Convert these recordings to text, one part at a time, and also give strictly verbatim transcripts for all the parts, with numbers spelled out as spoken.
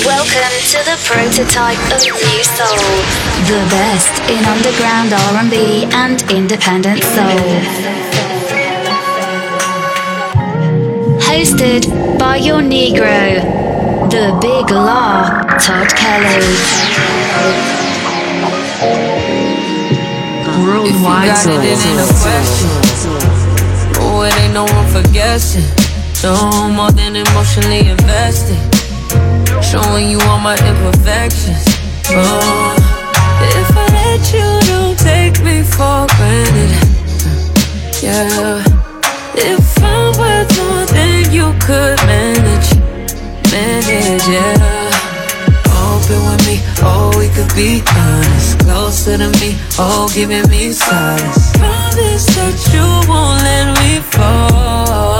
Welcome to the prototype of New Soul, the best in underground R and B and independent soul. Hosted by your Negro, the Big La, Todd Kelly. Worldwide Soul. If you got it, it ain't a question. Oh, it ain't no room for guessing. No more than emotionally invested. Showing you all my imperfections. Oh, if I let you, don't take me for granted. Yeah. If I'm worth more than you could manage, manage, yeah. Open with me, oh, we could be honest. Closer to me, oh, giving me silence. Promise that you won't let me fall.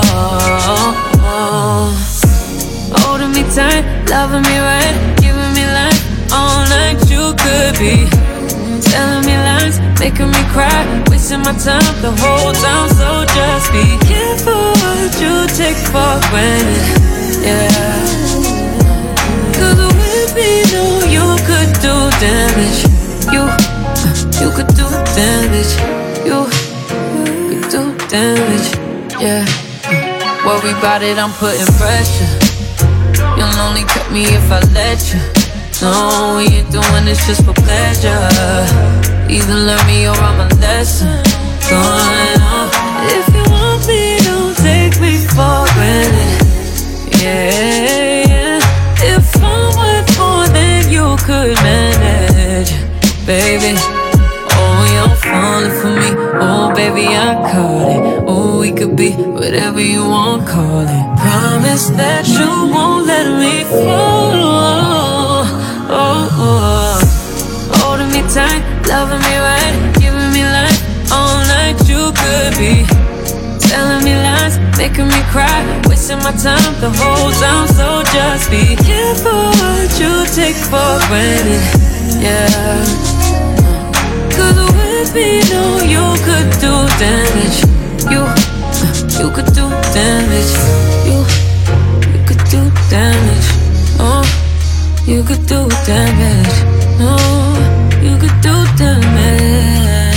Holding me tight, loving me right, giving me life all night. You could be telling me lies, making me cry, wasting my time the whole time. So just be careful what you take for granted, yeah. Cause with me, no, you could do damage. You, you could do damage. You could do damage, yeah. Worry about it, I'm putting pressure. You'll only cut me if I let you. No, we ain't doing this just for pleasure. Either learn me or I'm a lesson. Going on. If you want me, don't take me for granted. Yeah, yeah. If I'm worth more than you could manage, baby. Oh, you're falling for me. Oh, baby, I caught it. Oh, we could be whatever you want, call it. Promise that you won't let me fall. Oh, oh. Holding me tight, loving me right, giving me life all night. You could be telling me lies, making me cry, wasting my time the whole time. So just be careful what you take for granted, yeah. Cause with me, no, you could do damage. You, you could do damage. You, you could do damage. Oh, you could do damage. Oh, you could do damage.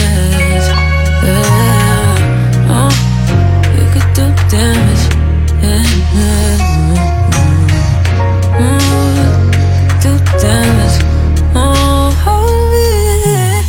Yeah. Oh, you could do damage. Yeah. Oh, do damage. Oh, yeah.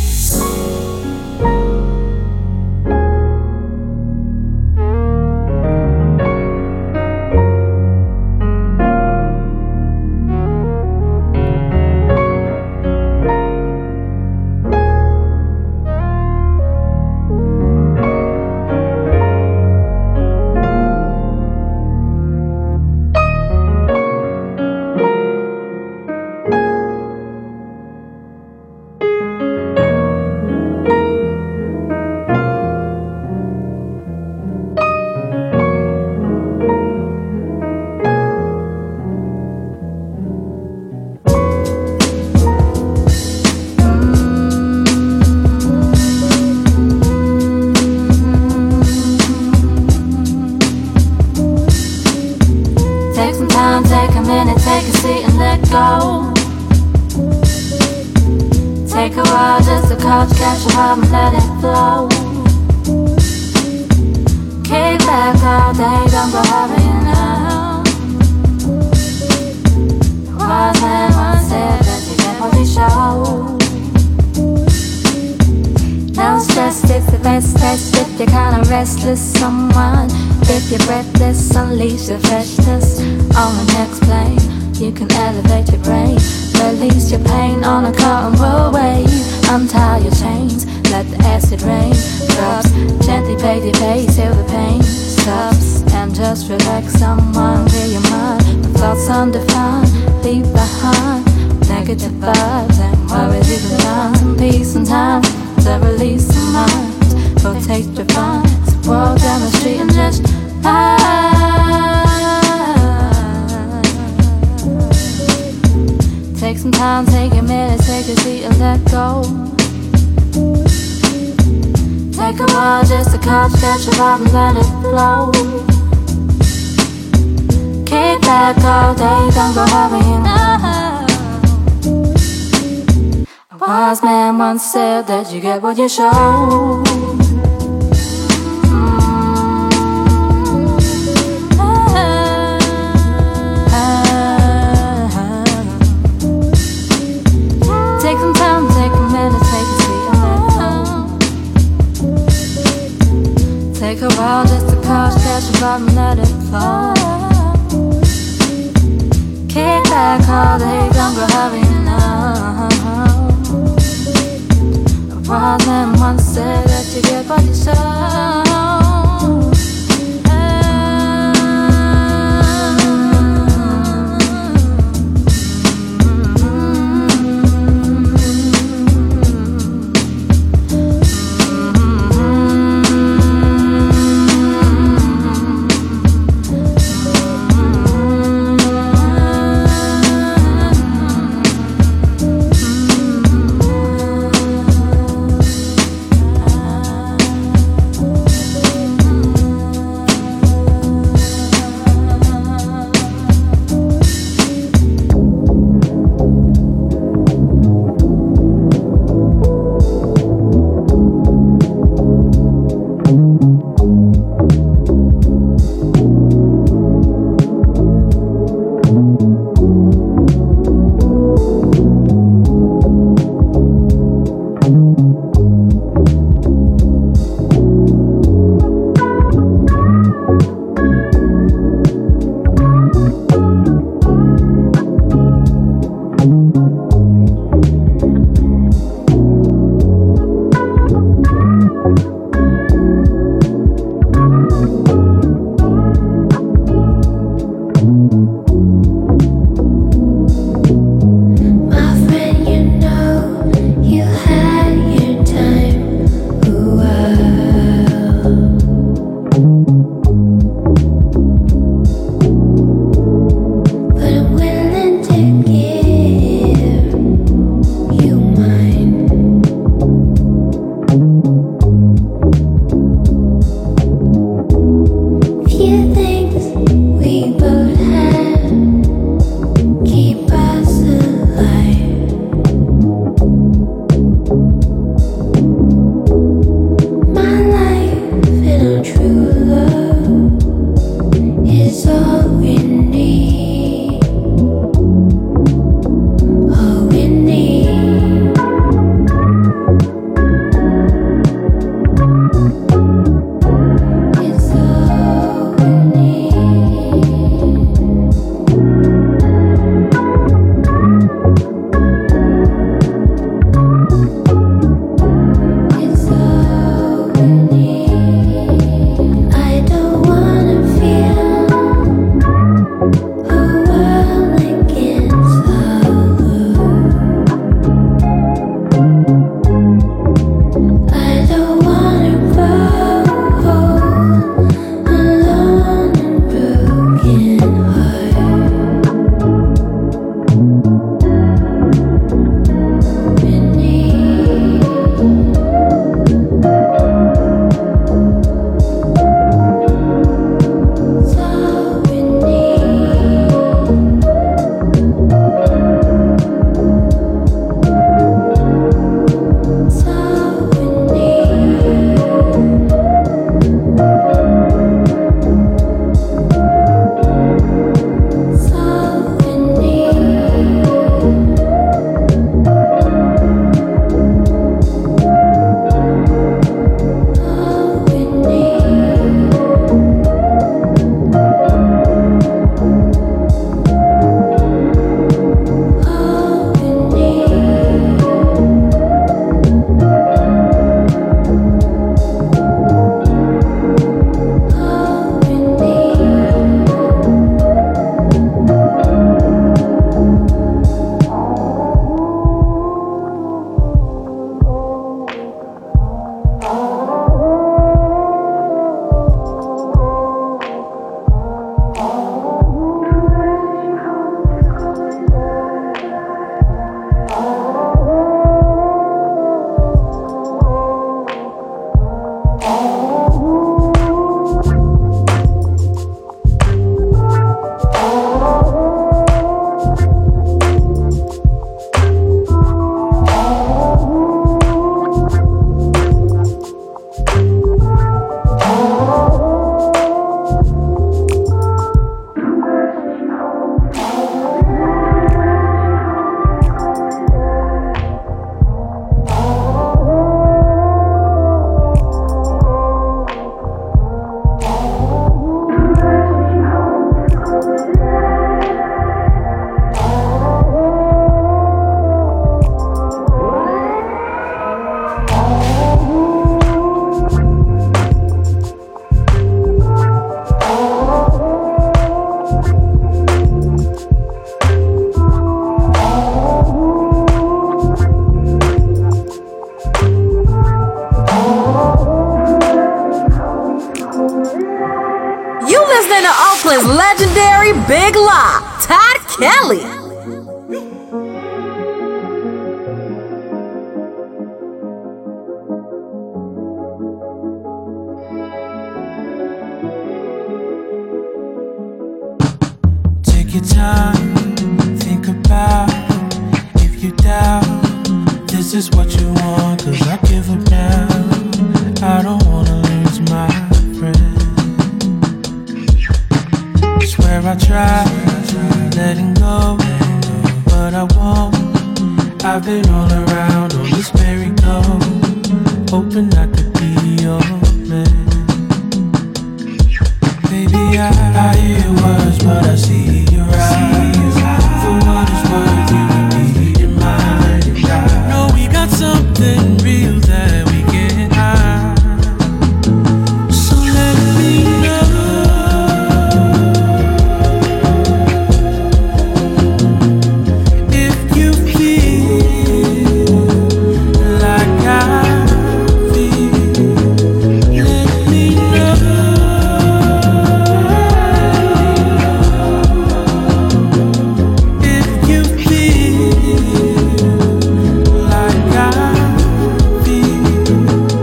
Take a while just to catch, catch your vibe and let it flow. Kick back all day, don't go hurrying now. Wise man once said that you get what you show. Take a while just to catch, catch a vibe and let it flow. Kick back all day, don't go having enough. A wise man once said that you get what you sow. Kelly. Take your time, think about if you doubt. This is what you want, cause I give up now. I don't wanna lose my friend. Swear I tried letting go, but I won't. I've been all around on this merry-go, hoping I could be your man. Baby, I, I hear words, but I see your eyes. For what it's worth, you and me in mind. And I know we got something real that we can hide. So let me know if you feel like I feel. Let me know if you feel like I feel.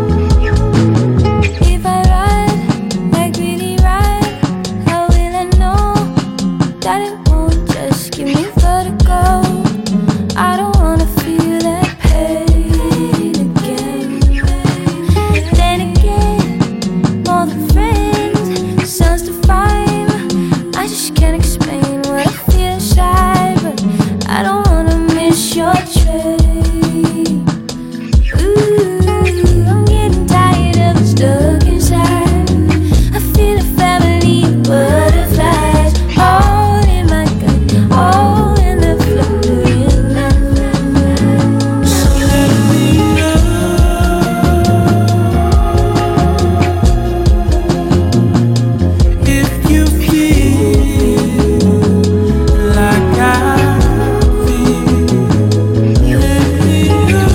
If I ride, like really ride, how will I know that it won't just give me vertigo? I don't wanna feel that pain again. Then again, more than friends, sounds divine. I just can't explain what I feel inside, but I don't wanna miss your train. Ooh, I'm getting tired of it stuck inside. I feel a family of butterflies, all in my gut, all in the fluid night. So let me know if you feel like I feel. Let me know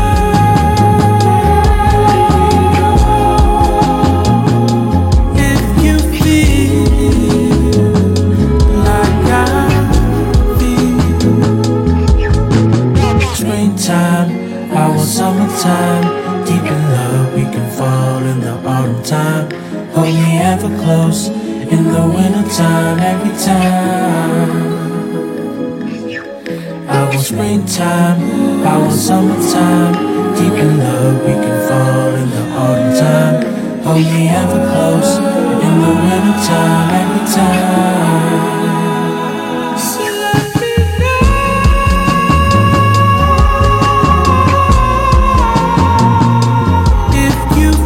if you feel like I feel. Springtime, I want summertime. Deep in love, we can fall in the autumn time. Hold me ever close in the wintertime, every time. I want springtime, I want summertime. Deep in love, we can fall in the autumn time. Hold me ever close in the wintertime, every time. So let me know if you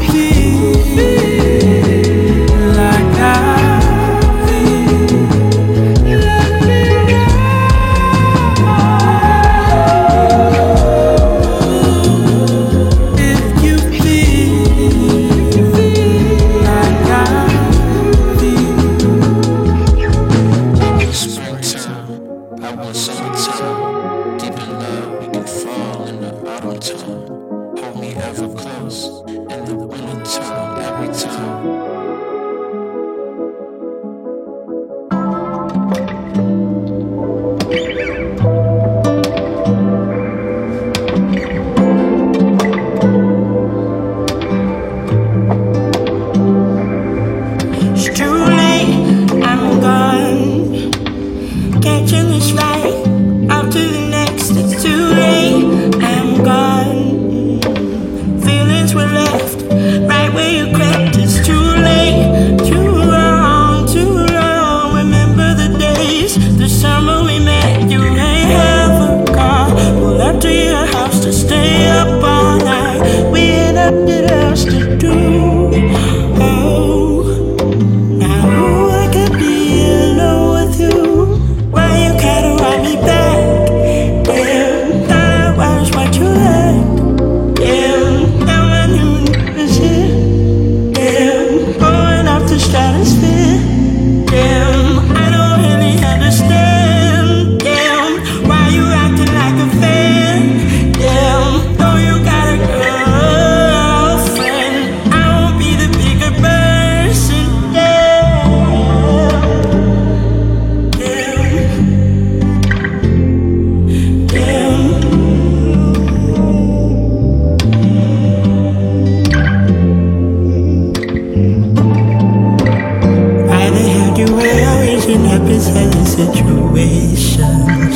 feel like I feel. Let me know if you feel like I feel. this hella situations.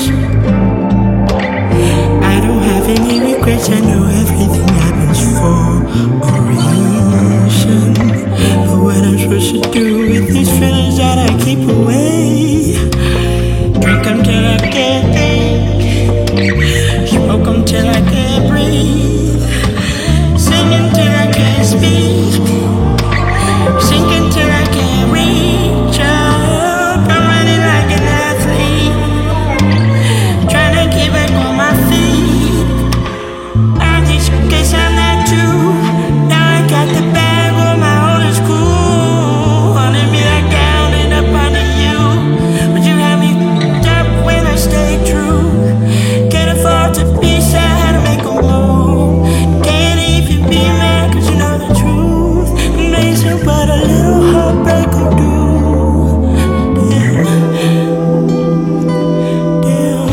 I don't have any regrets, I know everything happens for a reason. But what I'm supposed to do with these feelings that I keep away? Drink them till I can't think, smoke them till I can't breathe, singing till I can't speak, sinking till I can't reach out. I'm running like an athlete, trying to get back on my feet. I just guess I'm not true. Now I got the bag on my own, it's cool. Wanted me like down and up under you, but you had me up when I stayed true. Can't afford to be sad or make a move. Can't even be mad cause you know the truth. Amazing what a little heartbreak will do. Damn. Damn.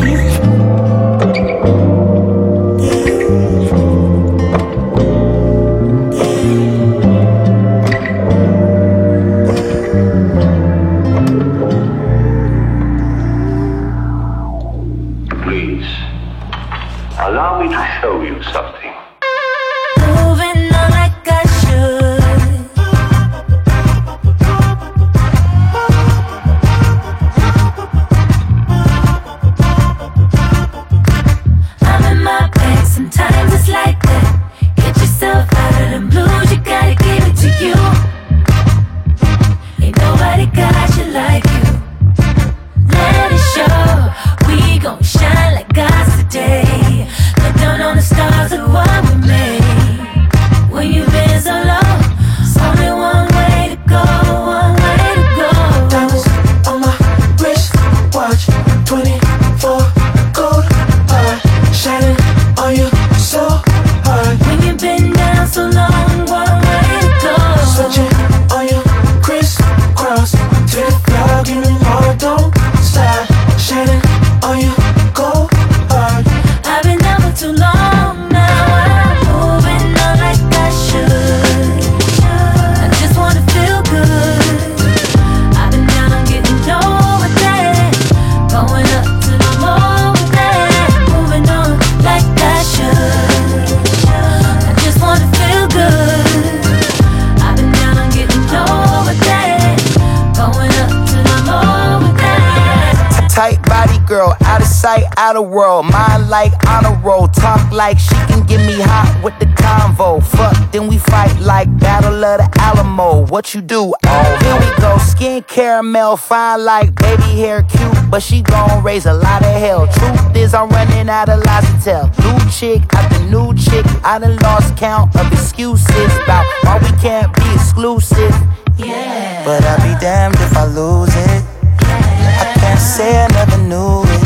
Please, allow me to show you something. Moving on like I should. I'm in my bag, sometimes it's like that. Get yourself out of them blues, you gotta give it to you. Ain't nobody got you like you. Let it show, we gon' shine like gods today. Look down on the stars of what we made. When you've been so low, it's only one way to go, one way to go. Diamonds on my wrist, watch twenty-four gold heart, shining on you so hard. When you've been down so long, one way to go. Switching on you, crisscross to the floor, give me more, don't stop. Shining on you, go hard. I've been down for too long now, I'm moving on like I should. I just wanna feel good. I've been down, I'm getting low with that. Going up to the more with that. Moving on like I should. I just wanna feel good. I've been down, I'm getting low with that. Going up to the more with that. Tight body girl, out of sight, out of world. Mind like honor roll, talk like she can get me hot with the convo. Fuck, then we fight like Battle of the Alamo. What you do? Oh, here we go. Skin caramel, fine like baby hair, cute, but she gon' raise a lot of hell. Truth is, I'm running out of lies to tell. New chick after new chick, I done lost count of excuses about why we can't be exclusive. Yeah. But I'll be damned if I lose it. I can't say I never knew it.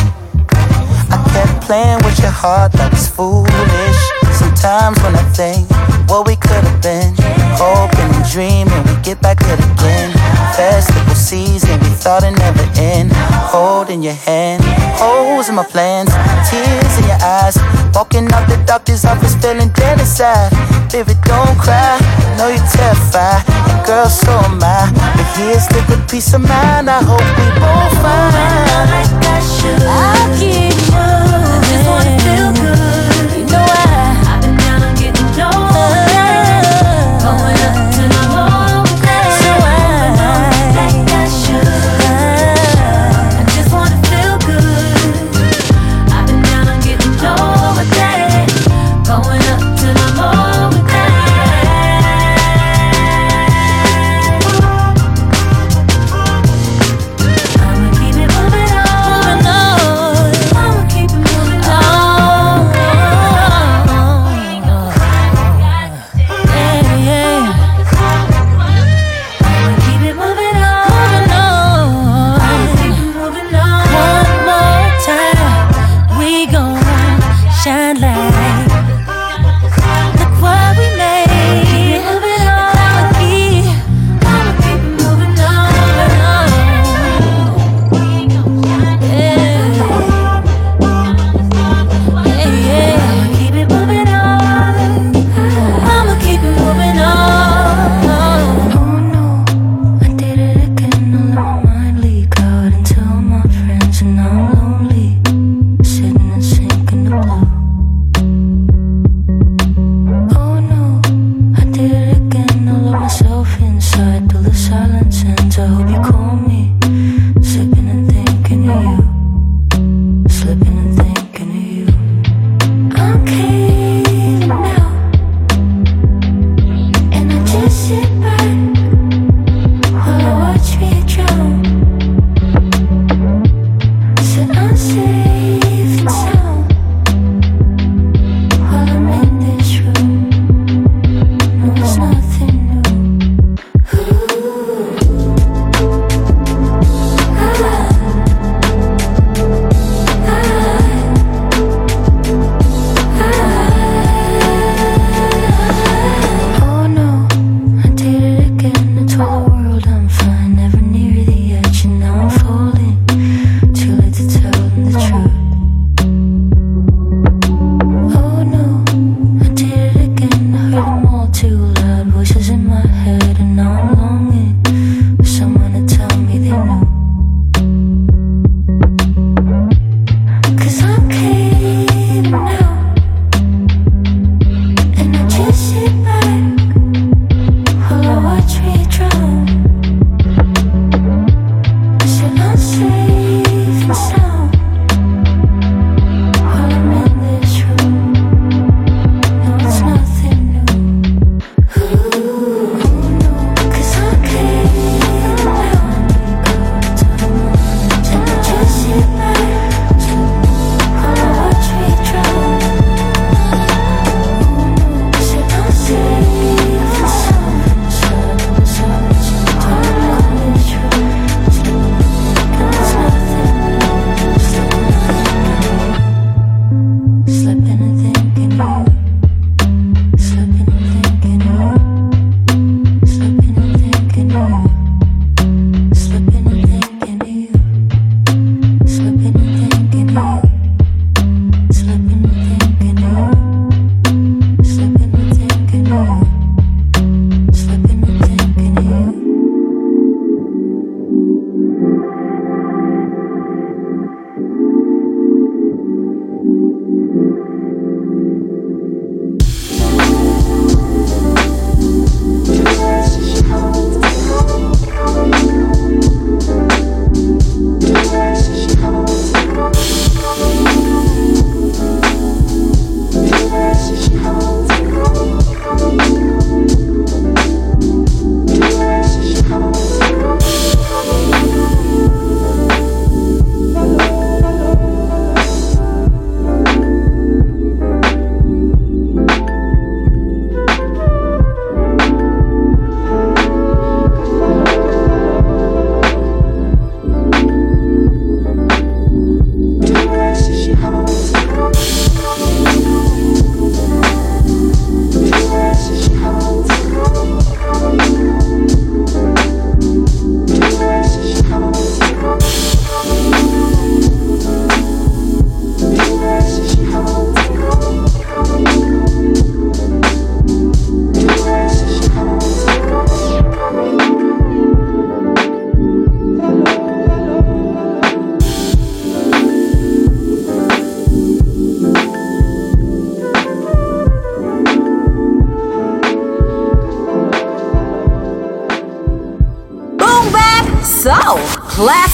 I kept playing with your heart, that was foolish. Sometimes when I think what we could've been, hoping and dreaming we get back at it again. Festival season, we thought it never end. Holding your hand, holes in my plans, tears in your eyes. Walking out the doctor's office feeling dead inside. Baby, don't cry, I know you're terrified, and girl, so am I. But here's the good peace of mind, I hope we both find. Like I should, I'll keep moving. I just wanna feel good. You know I, I've been down, I'm getting low. Going up to the more with that. So I, like I should. I just wanna feel good. I've been down, I'm getting low with that. Going up to the more with that. I'ma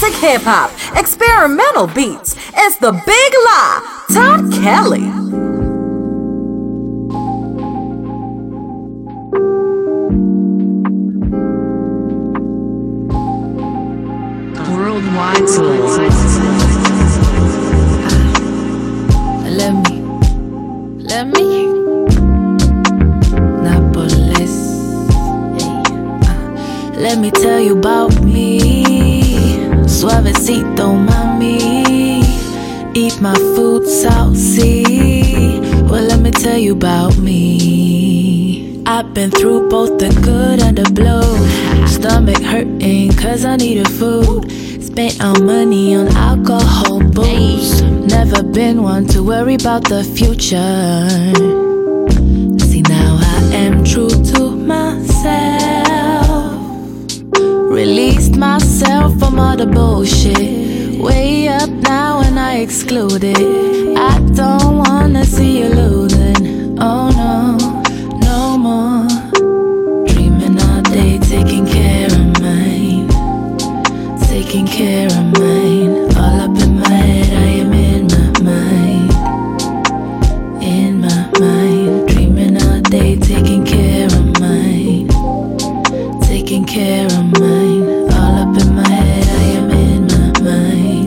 classic hip-hop, experimental beats. It's The Big Lie, Todd Kelly. Worldwide Soul. Let me, let me. Napolis. Hey. Uh, let me tell you about me. Suavecito, mami. Eat my food saucy. Well, let me tell you about me. I've been through both the good and the blow. Stomach hurting cause I needed food. Spent all money on alcohol, booze. Never been one to worry about the future. See, now I am true to myself. Released myself from all the bullshit. Way up now and I exclude it. I don't wanna see you losing. Oh no, no more. Dreaming all day, taking care of mine. Taking care of mine. All up in my head, I am in my mind. In my mind. Dreaming all day, taking care of mine. Taking care of mine. All up in my head, I am in my mind.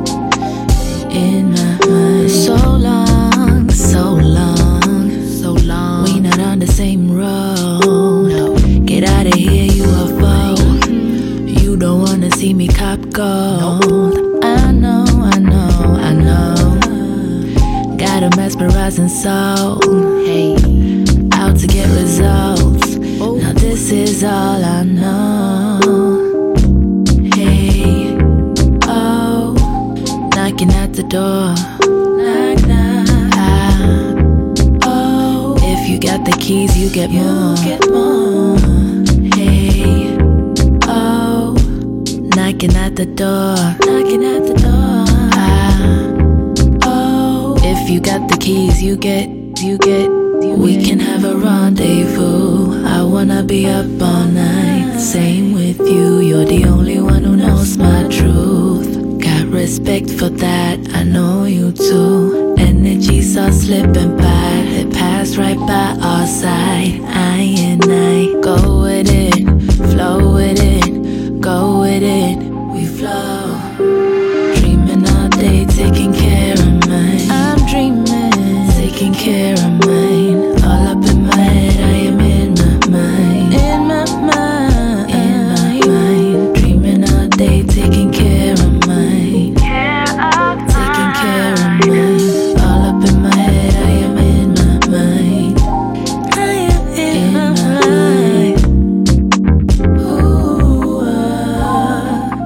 In my mind. So long, so long, so long. We not on the same road. Get out of here, you a foe. You don't wanna see me cop gold. I know, I know, I know. Got a mesmerizing soul. Hey, out to get results. Now this is all I know. Hey, oh, knocking at the door. Knock, knock. Ah, oh, if you got the keys, you get more. You get more. Hey, oh, knocking at the door. Knocking at the door. Ah, oh, if you got the keys, you get, you get. We can have a rendezvous. I wanna be up all night. Same with you. You're the only one who knows my truth. Got respect for that. I know you too. Energies are slipping by. They pass right by our side. I and I go with it, flow with it, go with it. We flow. Dreaming all day, taking care of mine. I'm dreaming, taking care of mine. All up in my head, I am in my mind. In my mind, in my mind. Dreaming all day, taking care of mine. Taking care of mine. All up in my head, I am in my mind. I am in, in my mind. mind. Ooh, uh,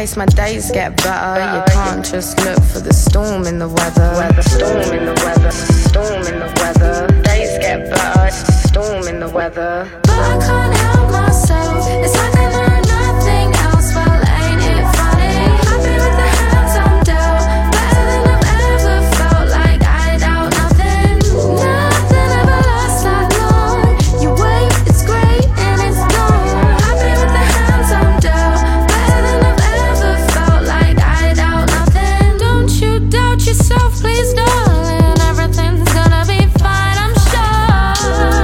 case my days get better. You can't just look for the storm in the weather. Storm in the weather, storm in the weather. Days get better, storm in the weather. But I can't help myself. It's like I know nothing else. Well, ain't it funny? Happy with the hands I'm dealt. Better than I've ever felt. Like I doubt nothing. Nothing ever lasts that long. You wait, it's great and it's gone. Happy with the hands I'm dealt. Better than I've ever felt. Like I doubt nothing. Don't you doubt yourself, please, darling. Everything's gonna be fine, I'm sure.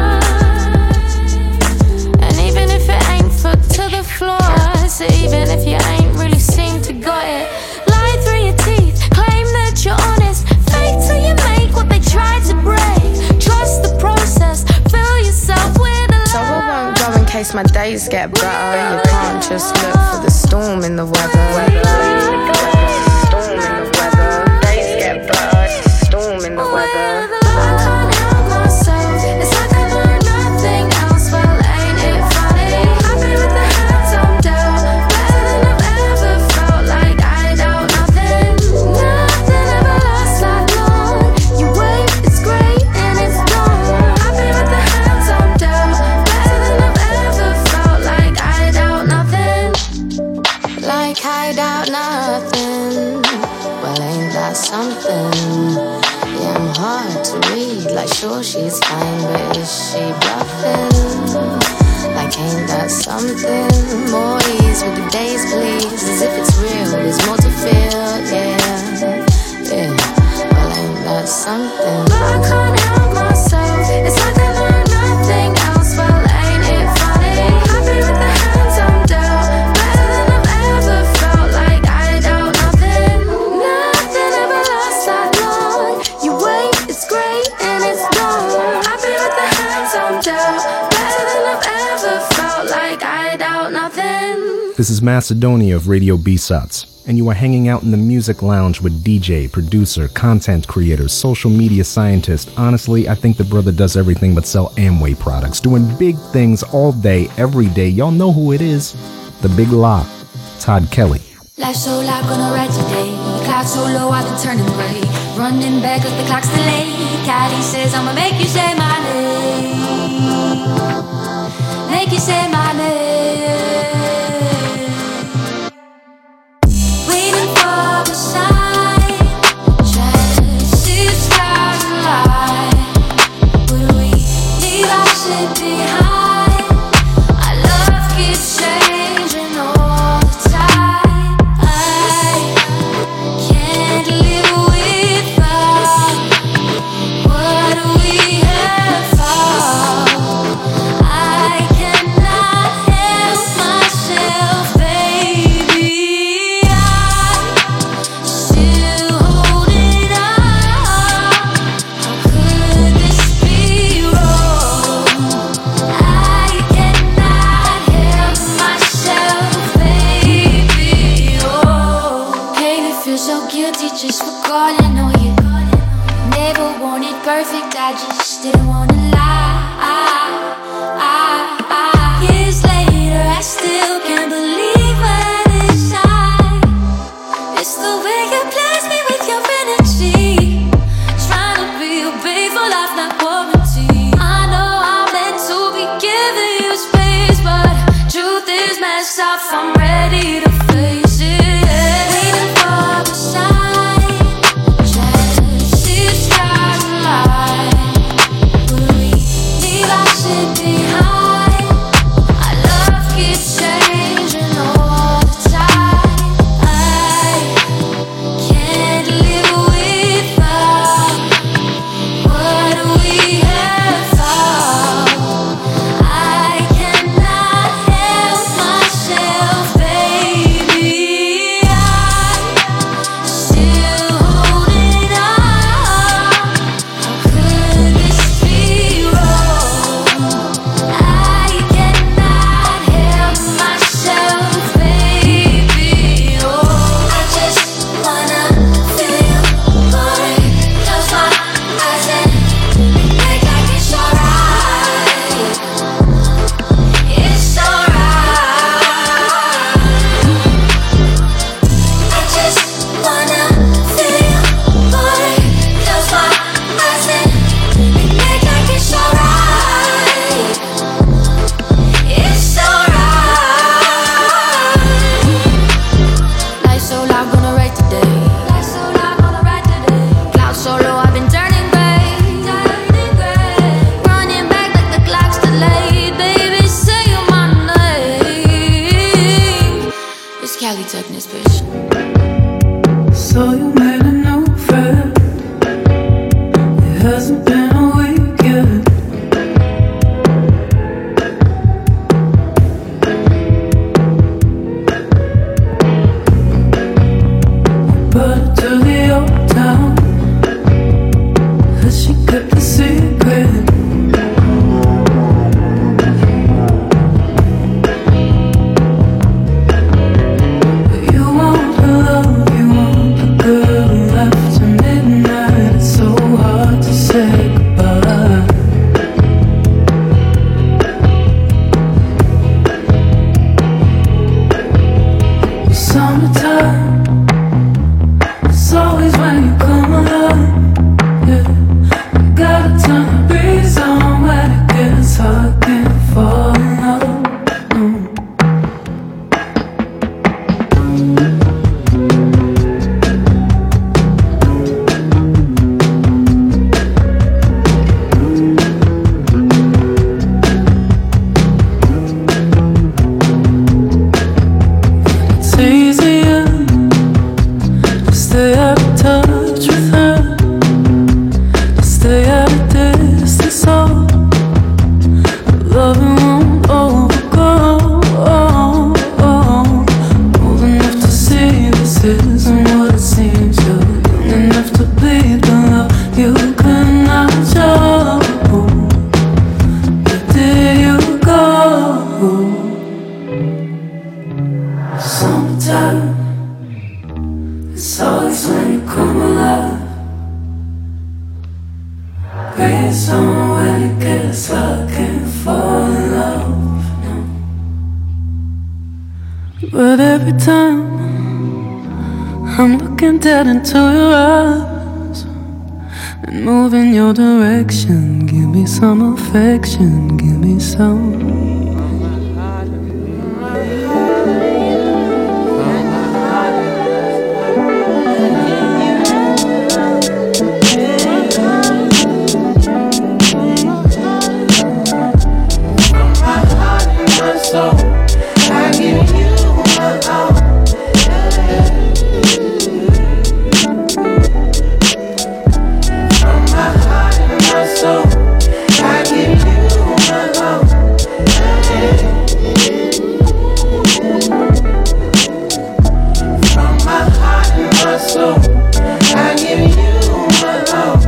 And even if it ain't foot to the floor, so even if you ain't really seem to got it, lie through your teeth, claim that you're honest, fake till you make what they tried to break. Trust the process, fill yourself with a So I won't go in case my days get better. You can't just look for the storm in the weather. Storm in the weather. Days get better. Storm in the weather. I can't help myself. It's like I know nothing else. Well, ain't it funny? Happy with the hands I'm dealt. Better than I've ever felt. Like I doubt nothing. Nothing ever lasts that long. You wait, it's great and it's gone. Happy with the hands I'm dealt. Better than I've ever felt. Like I doubt nothing. Like I doubt nothing. Well, ain't that something? Yeah, I'm hard to read. Like, sure, she's fine, but is she bluffing? Like, ain't that something? More ease with the days, please. As if it's real, there's more to feel, yeah. Yeah, well, ain't that something? But I can't help myself. It's like I know nothing else. Well, ain't it funny? Happy with the hands I'm dealt. Better than I've ever felt. Like I doubt nothing. Nothing ever lasts that long. You wait, it's great and it's gone. Happy with the hands I'm dealt. Better than I've ever felt. Like I doubt nothing. This is Macedonia of Radio B-Sots, and you are hanging out in the Music Lounge with D J, producer, content creator, social media scientist. Honestly, I think the brother does everything but sell Amway products, doing big things all day, every day. Y'all know who it is. The Big La, Todd Kelly. Life's so loud, gonna ride today. Clouds so low, I've been turning gray. Running back cause the clock's delayed. Caddy says I'ma make you say my name. Make you say my name. Waiting for the sign. Trying to see the stars align. Would we leave our shit behind? Our love keeps changing all the time. I can't live without what we have found. I cannot help myself, baby. I'm still holding on. How could this be wrong? I cannot help myself, baby. Oh, hey, we feel so guilty just for calling on you. Never wanted perfect, I just didn't wanna lie. Years later, I still can't believe what inside. It's the way you bless me with your energy. Trying to be a babe for life, not quarantine. I know I'm meant to be giving you space, but truth is messed up, I'm ready to face it. Waiting for the sign. Trying to see the stars align. Would Summertime, it's always when you come alive. Paying someone when you get a slug and fall in love. No. But every time I'm looking dead into your eyes and move in your direction, give me some affection, give me some. So I give you my all. From my heart and my soul, I give you my all. From my heart and my soul, I give you my all.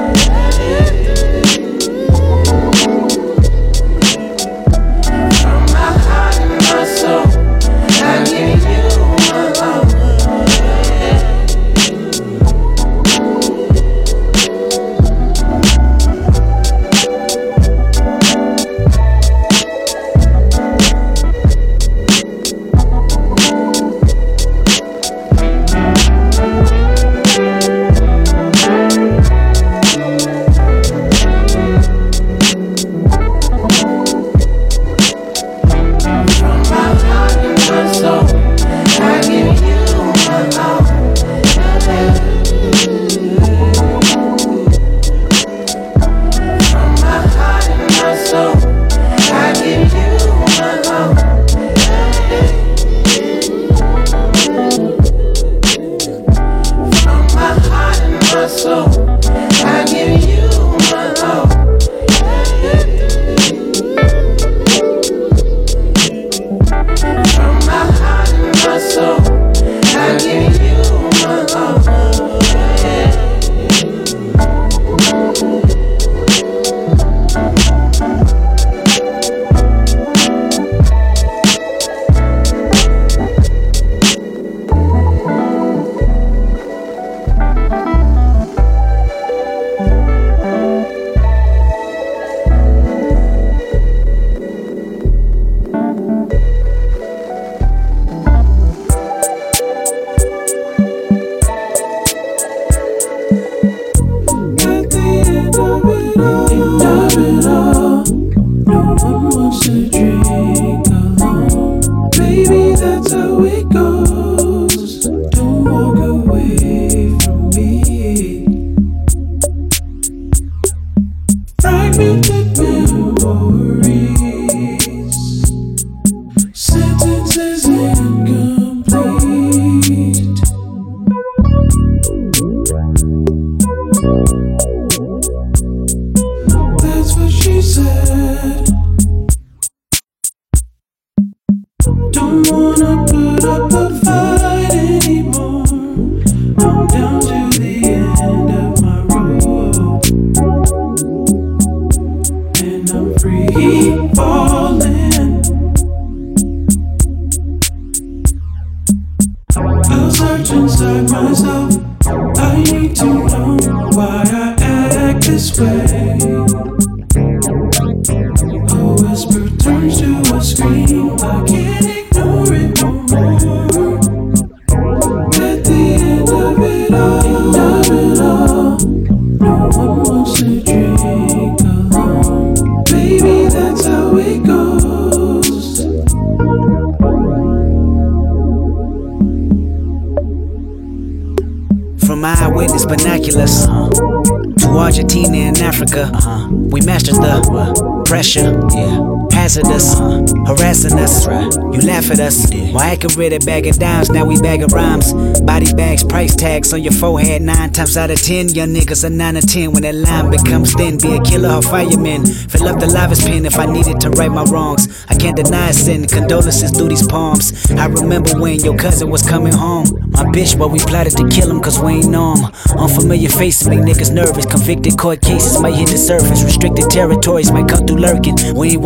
Hazardous, uh-huh. harassing us. Right. You laugh at us. Yeah. Why I can rid of bag of dimes, now we bag of rhymes. Body bags, price tags on your forehead. Nine times out of ten, young niggas are nine or ten. When that line becomes thin, be a killer or fireman. Fill up the lava's pen if I needed to right my wrongs. I can't deny sin, condolences through these palms. I remember when your cousin was coming home. My bitch, but we plotted to kill him cause we ain't know him. Unfamiliar faces make niggas nervous. Convicted court cases might hit the surface. Restricted territories might come through lurking. We ain't want none of that.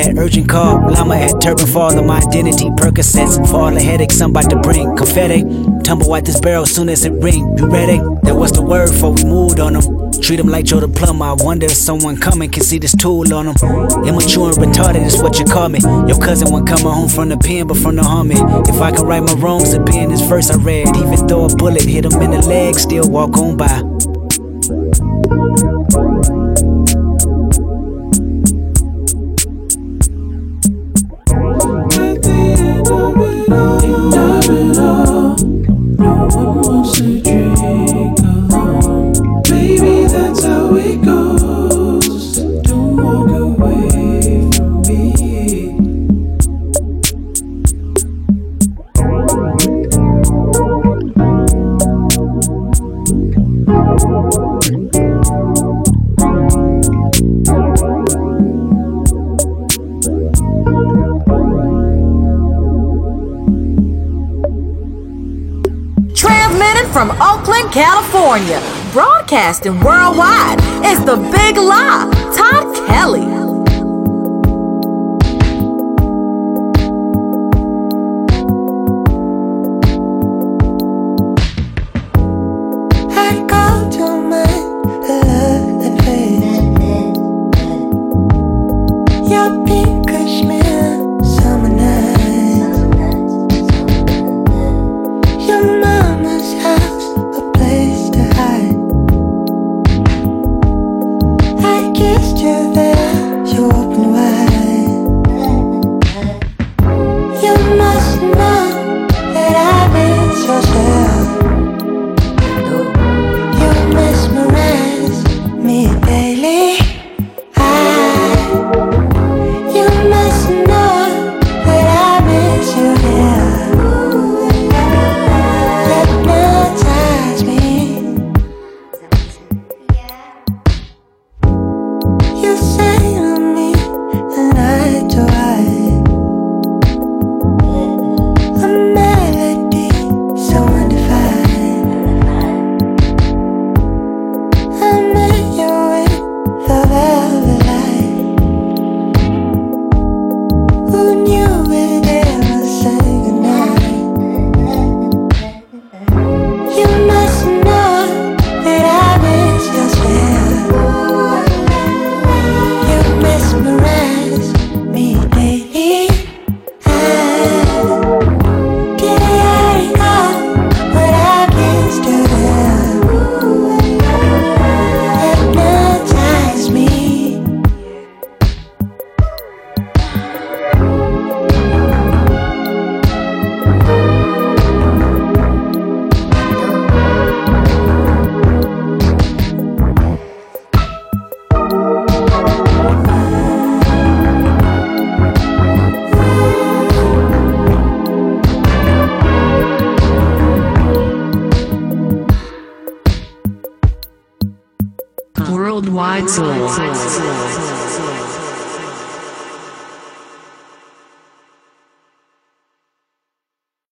that urgent call. Llama at turban for all of my identity. Percocets for all the headaches I'm about to bring. Confetti, tumble out this barrel soon as it ring. You ready? That was the word before we moved on them. Treat them like Joe the plumber. I wonder if someone coming can see this tool on them. Immature and retarded is what you call me. Your cousin wasn't coming home from the pen but from the army. If I can right my wrongs, it'd be in this verse I read. Even though a bullet hit him in the leg, still walk on by. No one wants to drink alone. Baby, that's how it goes. Don't walk away from me. Transmitting from Oakland, California, broadcasting worldwide, it's The Big Lie, Todd Kelly. I called your mind, I love that face. Your pink cashmere summer nights. Your mama's house, a place to hide. I kissed you there, you open wide. You must know that I miss yourself. You mesmerize me daily. I, you must know that I miss you here. Hypnotize me. You say to me the night to eye. A melody so undefined. I met you with the velvet light. Who knew we'd ever say goodnight? You must know that I miss your smell. You mesmerize me daily. I can't recall what I kissed you there. Hypnotize me. Worldwide Soul.